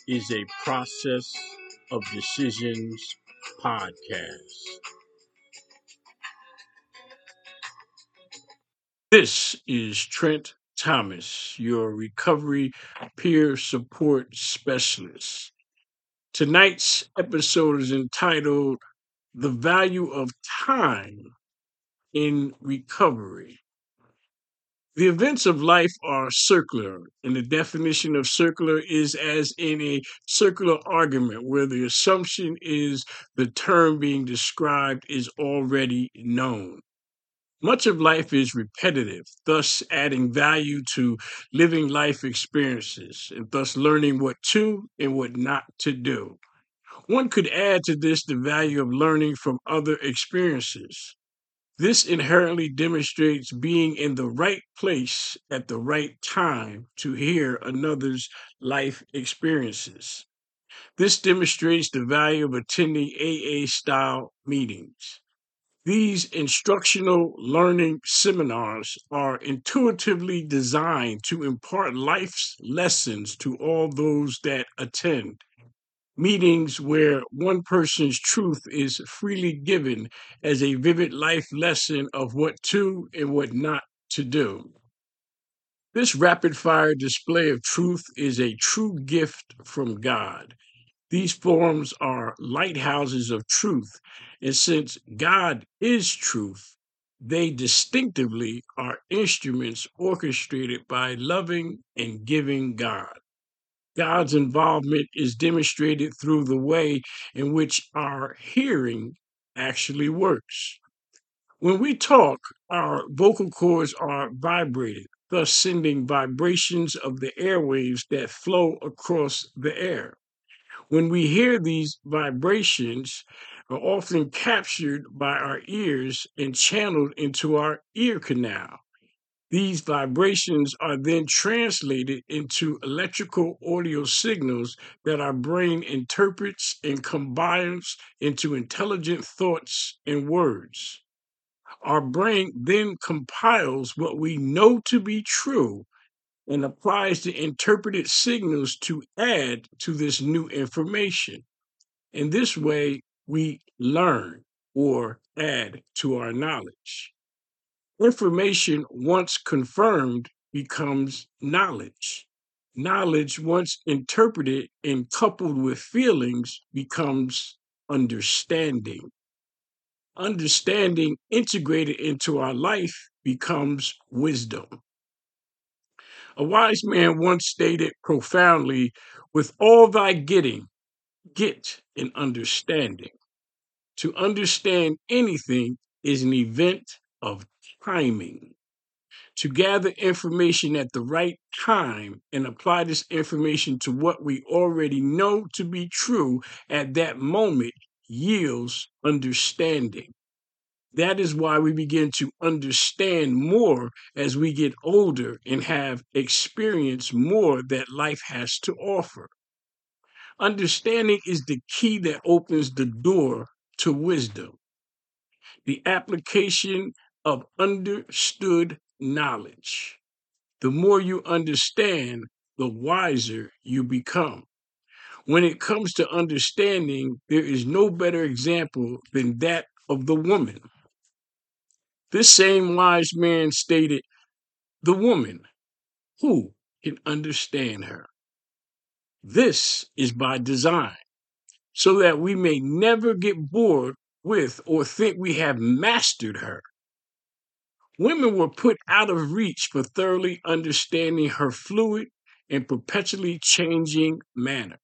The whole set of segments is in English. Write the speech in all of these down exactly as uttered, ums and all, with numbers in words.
is a Process of Decisions podcast. This is Trent Thomas, your recovery peer support specialist. Tonight's episode is entitled The Value of Time in Recovery. The events of life are circular, and the definition of circular is as in a circular argument where the assumption is the term being described is already known. Much of life is repetitive, thus adding value to living life experiences and thus learning what to and what not to do. One could add to this the value of learning from other experiences. This inherently demonstrates being in the right place at the right time to hear another's life experiences. This demonstrates the value of attending A A style meetings. These instructional learning seminars are intuitively designed to impart life's lessons to all those that attend. Meetings where one person's truth is freely given as a vivid life lesson of what to and what not to do. This rapid fire display of truth is a true gift from God. These forums are lighthouses of truth, and since God is truth, they distinctively are instruments orchestrated by loving and giving God. God's involvement is demonstrated through the way in which our hearing actually works. When we talk, our vocal cords are vibrated, thus sending vibrations of the airwaves that flow across the air. When we hear, these vibrations are often captured by our ears and channeled into our ear canal. These vibrations are then translated into electrical audio signals that our brain interprets and combines into intelligent thoughts and words. Our brain then compiles what we know to be true and applies the interpreted signals to add to this new information. In this way, we learn or add to our knowledge. Information once confirmed becomes knowledge. Knowledge once interpreted and coupled with feelings becomes understanding. Understanding integrated into our life becomes wisdom. A wise man once stated profoundly, with all thy getting, get an understanding. To understand anything is an event of timing. To gather information at the right time and apply this information to what we already know to be true at that moment yields understanding. That is why we begin to understand more as we get older and have experienced more that life has to offer. Understanding is the key that opens the door to wisdom, the application of understood knowledge. The more you understand, the wiser you become. When it comes to understanding, there is no better example than that of the woman. This same wise man stated, the woman, who can understand her? This is by design, so that we may never get bored with or think we have mastered her. Women were put out of reach for thoroughly understanding her fluid and perpetually changing manner.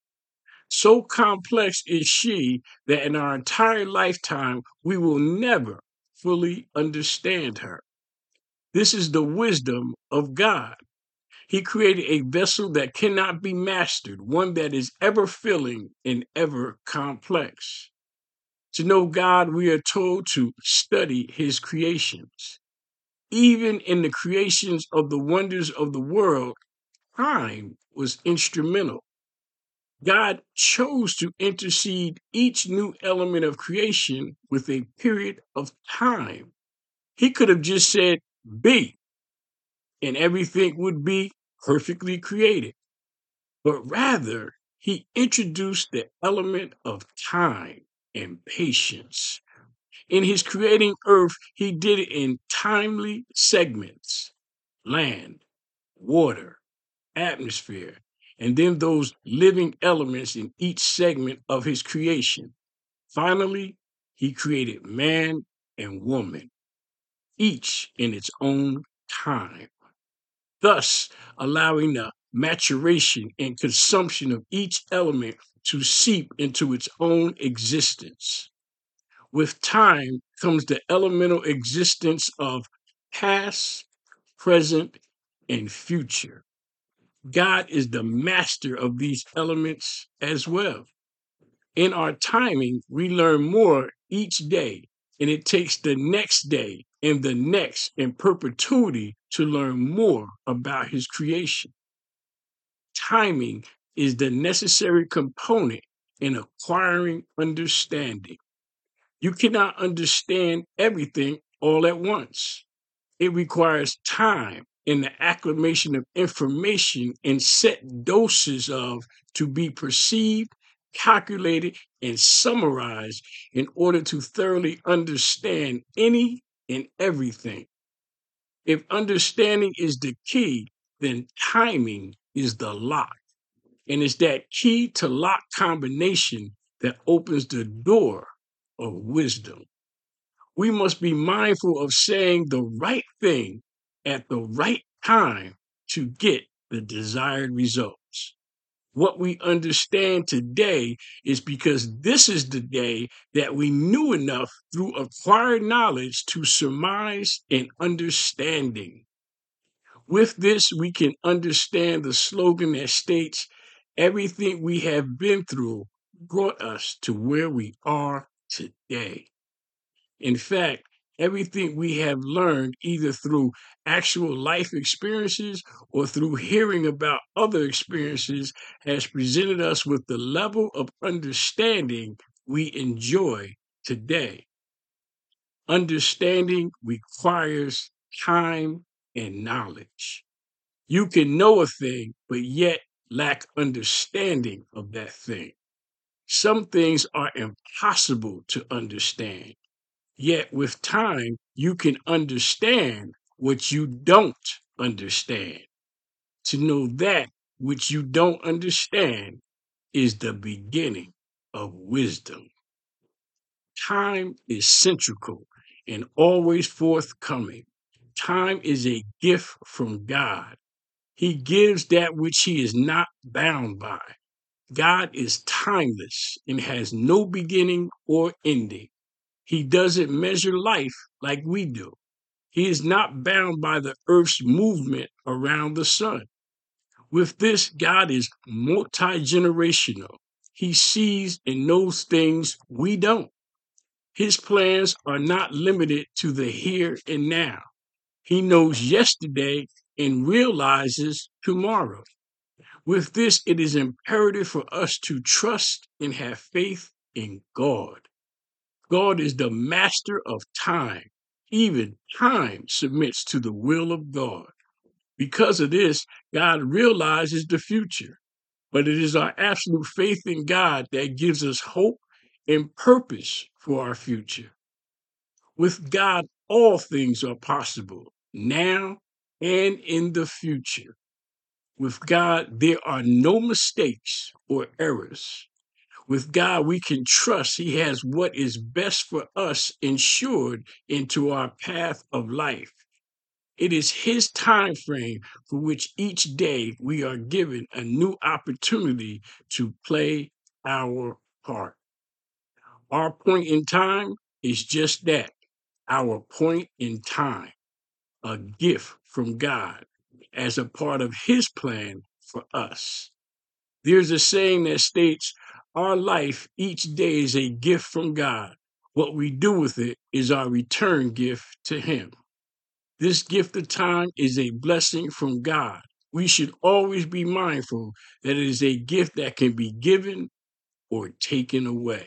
So complex is she that in our entire lifetime we will never fully understand her. This is the wisdom of God. He created a vessel that cannot be mastered, one that is ever filling and ever complex. To know God, we are told to study his creations. Even in the creations of the wonders of the world, time was instrumental. God chose to intercede each new element of creation with a period of time. He could have just said, be, and everything would be perfectly created. But rather, he introduced the element of time and patience. In his creating earth, he did it in timely segments: land, water, atmosphere, and then those living elements in each segment of his creation. Finally, he created man and woman, each in its own time, thus allowing the maturation and consumption of each element to seep into its own existence. With time comes the elemental existence of past, present, and future. God is the master of these elements as well. In our timing, we learn more each day, and it takes the next day and the next in perpetuity to learn more about his creation. Timing is the necessary component in acquiring understanding. You cannot understand everything all at once. It requires time and the acclimation of information in set doses of to be perceived, calculated, and summarized in order to thoroughly understand any and everything. If understanding is the key, then timing is the lock. And it's that key to lock combination that opens the door of wisdom. We must be mindful of saying the right thing at the right time to get the desired results. What we understand today is because this is the day that we knew enough through acquired knowledge to surmise an understanding. With this, we can understand the slogan that states, everything we have been through brought us to where we are today. In fact, everything we have learned either through actual life experiences or through hearing about other experiences has presented us with the level of understanding we enjoy today. Understanding requires time and knowledge. You can know a thing, but yet lack understanding of that thing. Some things are impossible to understand. Yet with time, you can understand what you don't understand. To know that which you don't understand is the beginning of wisdom. Time is central and always forthcoming. Time is a gift from God. He gives that which he is not bound by. God is timeless and has no beginning or ending. He doesn't measure life like we do. He is not bound by the earth's movement around the sun. With this, God is multi generational. He sees and knows things we don't. His plans are not limited to the here and now. He knows yesterday and realizes tomorrow. With this, it is imperative for us to trust and have faith in God. God is the master of time. Even time submits to the will of God. Because of this, God realizes the future. But it is our absolute faith in God that gives us hope and purpose for our future. With God, all things are possible, now and in the future. With God, there are no mistakes or errors. With God, we can trust He has what is best for us ensured into our path of life. It is His time frame for which each day we are given a new opportunity to play our part. Our point in time is just that, our point in time, a gift from God as a part of His plan for us. There's a saying that states, our life each day is a gift from God. What we do with it is our return gift to Him. This gift of time is a blessing from God. We should always be mindful that it is a gift that can be given or taken away.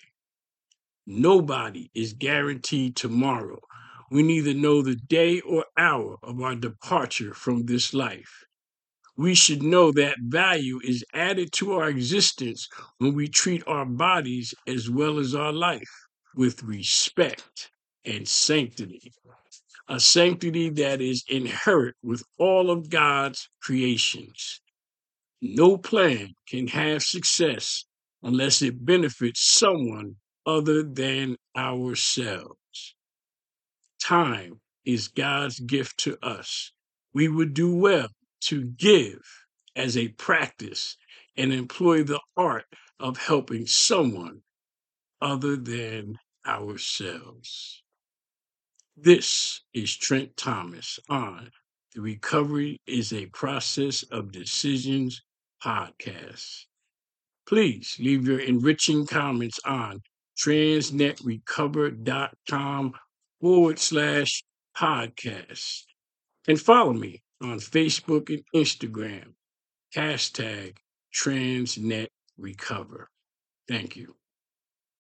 Nobody is guaranteed tomorrow. We neither know the day or hour of our departure from this life. We should know that value is added to our existence when we treat our bodies as well as our life with respect and sanctity, a sanctity that is inherent with all of God's creations. No plan can have success unless it benefits someone other than ourselves. Time is God's gift to us. We would do well to give as a practice and employ the art of helping someone other than ourselves. This is Trent Thomas on the Recovery is a Process of Decisions podcast. Please leave your enriching comments on transnetrecover.com forward slash podcast. And follow me on Facebook and Instagram, hashtag TransNetRecover. Thank you.